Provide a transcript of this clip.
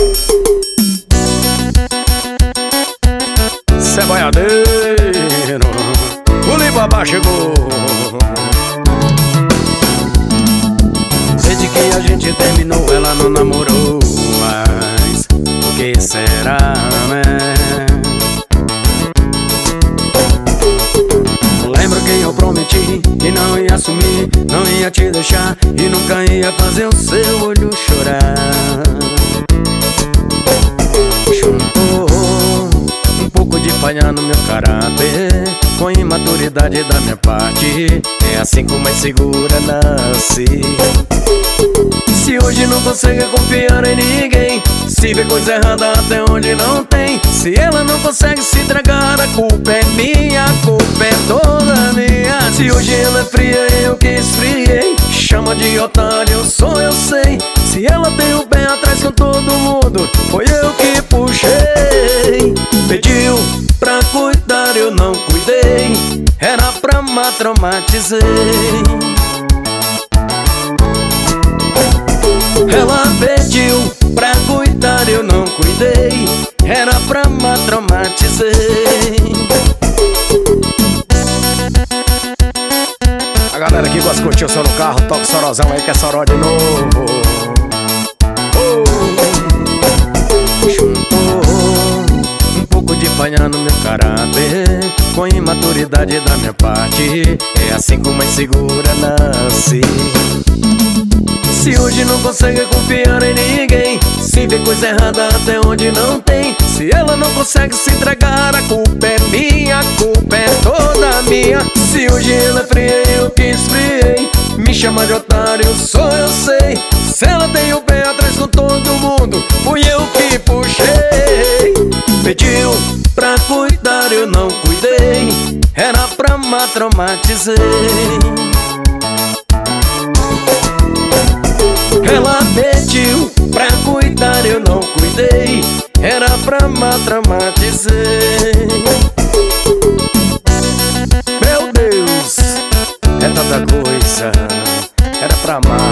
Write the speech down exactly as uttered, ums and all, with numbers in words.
Cê é boiadeiro, o Libabá chegou. Desde que a gente terminou, ela não namorou mais. O que será, né? Lembro que eu prometi que não ia sumir, não ia te deixar e nunca ia fazer o seu olho chorar. Juntou um pouco de falha no meu caráter com imaturidade da minha parte. É assim como a insegura nasce. Se hoje não consegue confiar em ninguém, se vê coisa errada até onde não tem, se ela não consegue se entregar, a culpa é minha, a culpa é toda minha. Se hoje ela é fria, eu que esfriei, chama de otário, sou eu sei. Se ela tem o pé atrás com todo mundo, foi eu que puxei. Pediu pra cuidar, eu não cuidei, era pra amar, traumatizei. Ela pediu pra cuidar, eu não cuidei, era pra amar, traumatizei. A galera que gosta de curtir o som no carro, toca o sorozão aí que é soró de novo. Oh. Juntou um pouco de falha no meu caráter com imaturidade da minha parte. É assim como a insegura nasce. Se hoje não consegue confiar em ninguém, se vê coisa errada até onde não tem, se ela não consegue se entregar, a culpa é minha, a culpa é toda minha. Se hoje ela é fria, eu que esfriei, me chama de otário, sou eu sei. Se ela tem o pé atrás com todo mundo, fui eu que puxei. Pediu pra cuidar, eu não cuidei, era pra amar, traumatizei. Ela pediu pra cuidar, eu não cuidei, era pra amar, traumatizei. Meu Deus, é tanta coisa, era pra amar.